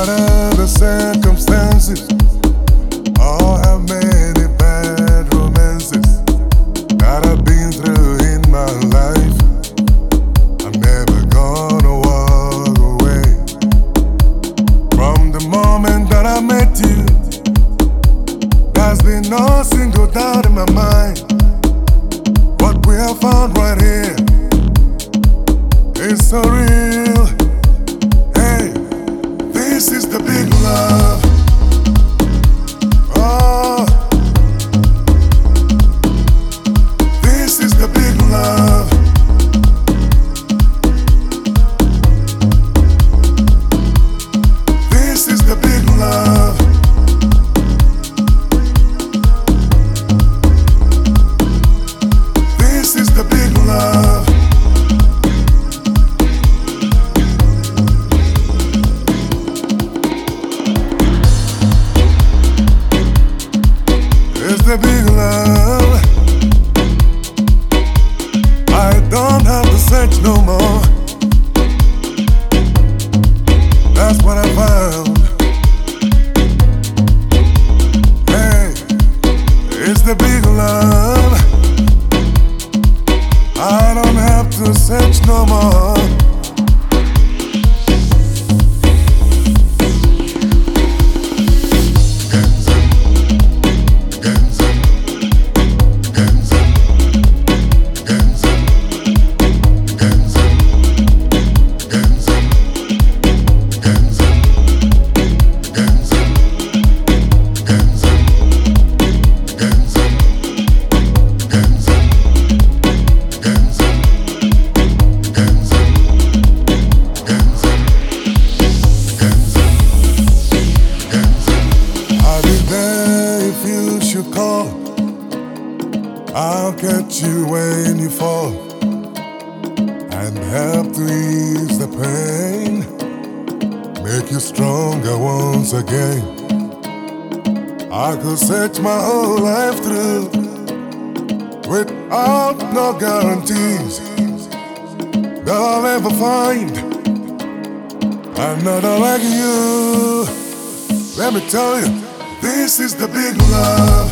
matter the circumstances, all have many bad romances that I've been through in my life. I'm never gonna walk away from the moment that I met you. There's been no single doubt in my mind. What we have found right here is so real. Hey, this is the big love. Oh, this is the big love. This is the big love. This is the big love. It's the big love. I don't have to search no more. That's what I found. Hey, it's the big love. I don't have to search no more. If you should call, I'll catch you when you fall and help to ease the pain, make you stronger once again. I could search my whole life through without no guarantees that I'll ever find another like you. Let me tell you, this is the big love.